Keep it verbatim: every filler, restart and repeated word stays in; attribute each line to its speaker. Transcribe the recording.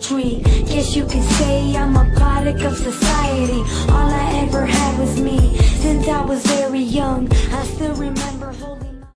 Speaker 1: tree. Guess you could say I'm a product of society. All I ever had was me. Since I was very young, I still remember holding